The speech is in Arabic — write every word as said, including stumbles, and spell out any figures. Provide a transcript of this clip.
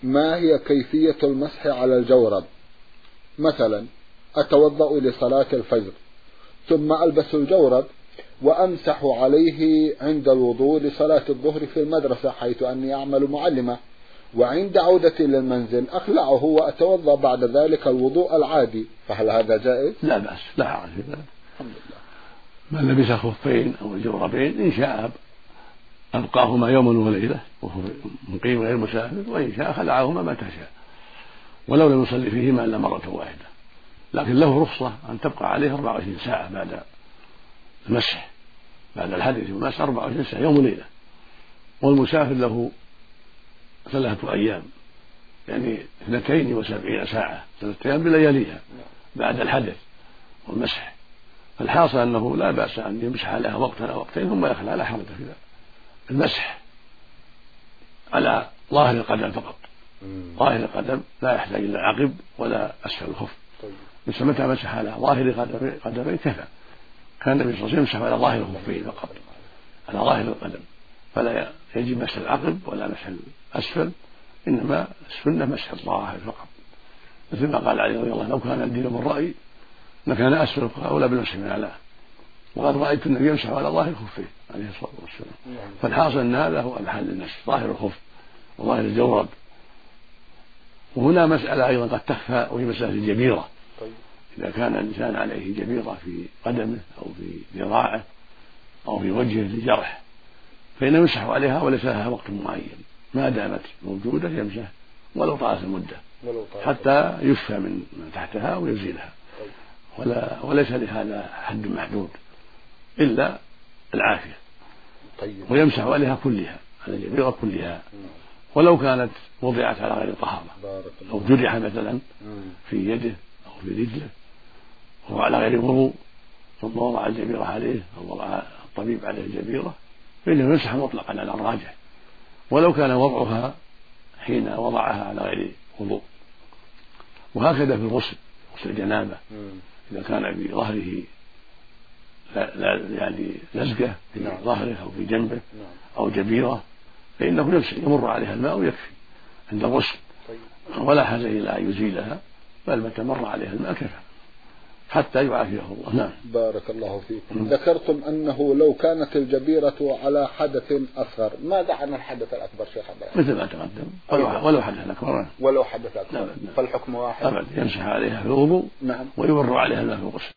ما هي كيفية المسح على الجورب؟ مثلا أتوضأ لصلاة الفجر ثم ألبس الجورب وأمسح عليه عند الوضوء لصلاة الظهر في المدرسة حيث أني أعمل معلمة، وعند عودتي للمنزل أخلعه وأتوضأ بعد ذلك الوضوء العادي، فهل هذا جائز؟ لا بأس، لا حرج في ذلك. الحمد لله. من لبس خفين أو الجوربين إن شاء أبقاهما يوما وليلة وهو مقيم غير مسافر، وإن شاء خلعهما متى شاء، ولو لم يصلي فيهما إلا مرة واحدة، لكن له رخصة أن تبقى عليه أربع وعشرين ساعة بعد المسح، بعد الحدث والمسح أربع وعشرين ساعة يوم وليلة. والمسافر له ثلاثة أيام، يعني اثنتين وسبعين ساعة، ثلاثة أيام بلياليها بعد الحدث والمسح. فالحاصل أنه لا بأس أن يمسح لها وقتا أو وقتين ثم يخلع، لا حرج في ذلك. المسح على ظاهر القدم فقط، ظاهر القدم لا يحتاج إلى العقب ولا أسفل الخف. بس متى مسح على ظاهر قدمين كفى. كان النبي صلى الله عليه وسلم يمسح على ظاهر الخفين فقط، على ظاهر القدم، فلا يجب مسح العقب ولا مسح الأسفل، إنما السنة مسح الظاهر فقط، مثل ما قال علي رضي الله عنه: لو كان الدين بالرأي لكان أسفل أولى بالمسح من أعلاه، وقد رأيت النبي يمسح على ظاهر الخفين عليه الصلاة والسلام. فالحاصل أن هذا هو محل المسح، ظاهر الخف وظاهر الجورب. وهنا مسألة أيضا قد تخفى، وهي مسألة الجبيرة. إذا كان الإنسان عليه جبيرة في قدمه أو في ذراعه أو في وجهه لجرح، فإنه يمسح عليها وليس لها وقت معين، ما دامت موجودة يمسح ولو طالت المدة حتى يشفى من تحتها ويزيلها، ولا وليس لهذا حد محدود إلا العافية. ويمسح عليها كلها، على الجبيرة كلها، ولو كانت وضعت على غير طهارة أو جرح مثلا في يده أو في رجله وهو على غير وضوء ثم وضع الجبيرة عليه أو وضع الطبيب عليه الجبيرة، فإنه يمسح مطلقا على الراجح، ولو كان وضعها حين وضعها على غير وضوء. وهكذا في الغسل، غسل الجنابة، إذا كان في ظهره لا لا يعني لزقة في ظهره أو في جنبه أو جبيرة، فإنه يمر عليها الماء ويكفي عند الغسل، ولا حاجة إلى أن يزيلها، بل متى مر عليها الماء كفى حتى يعافيه الله. نعم. بارك الله فيكم. ذكرتم أنه لو كانت الجبيرة على حدث أصغر، ماذا عن الحدث الأكبر شيخ عبد الله؟ مثل ما تقدم، ولو, ولو حدث أكبر ولو حدث أكبر فالحكم واحد، أبدا يمسح عليها في الوضوء. نعم. ويمر عليها الماء في الغسل.